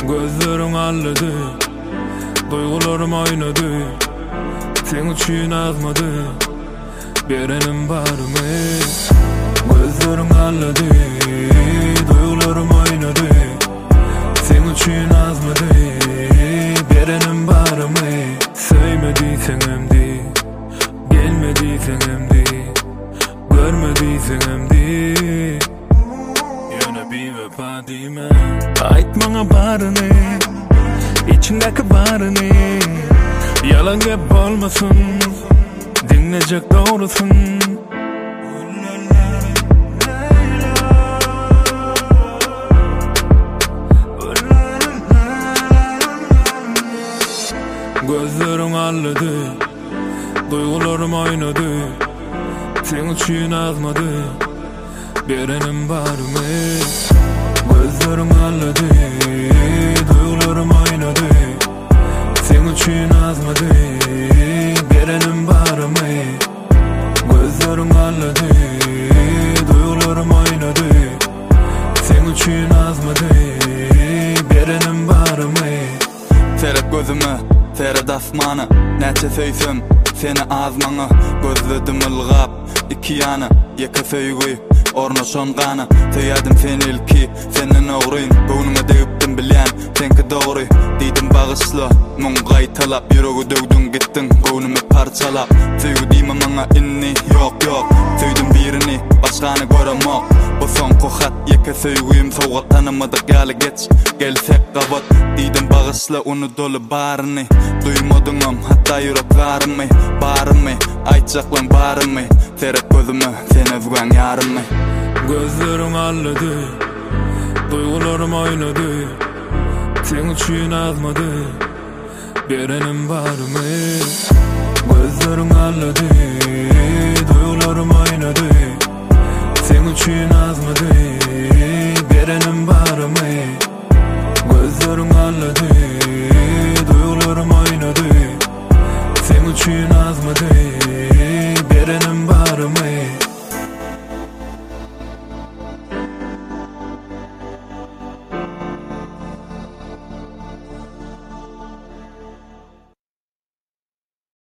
Gözlerim ağladı, duygularım oynadı. Sen için azmadı, berenim var mı? Gözlerim ağladı, duygularım oynadı. Sen için azmadı, berenim var mı? Sevmediysen emdi, gelmediysen emdi, görmediysen emdi. Yana bir vefa diyme. Ait bana barını, içindeki barını. Yalan hep olmasın, dinleyecek doğrusun. Gözlerim ağladı, duygularım oynadı. Sen için azmadı, berenim var mı? Gözlerim ağladı, duygularım oynadı. Sen için azmadı, berenim var mı? Gözlerim ağladı, duygularım oynadı. Sen için azmadı, berenim var mı? Terep gözümü, terep asmanı. Näçe söýsem seni azmaňa. Gözledim ılgap, iki ýany, ýeke söýgü ornaşan gana. Töýädim seni ilki, senden oğruyum. Göwnüme degipdim bilýän, senki dogry. Diýdim bagysla, muň gaýtalap, ýüregi döwdüň gitdiň, göwnüme parçalap. Söýgü diýme maňa inni, ýok ýok. Söýdüm birini, başgany göremok. Bu soňky hat, ýeke söýgüim sowgat tanamadyk ýaly geç. Gelsek gabat, diýdim bagysla onu dolu baryny. Duymadyňam, hatda ýürek barmy, barmy, aýtjaklan barmy. Terep gözüme, sen özgän ýarymy. Gözlerim ağladı, duygularım oynadı. Sen için azmadı, berenim var mı? Gözlerim ağladı, duygularım oynadı. Sen için azmadı,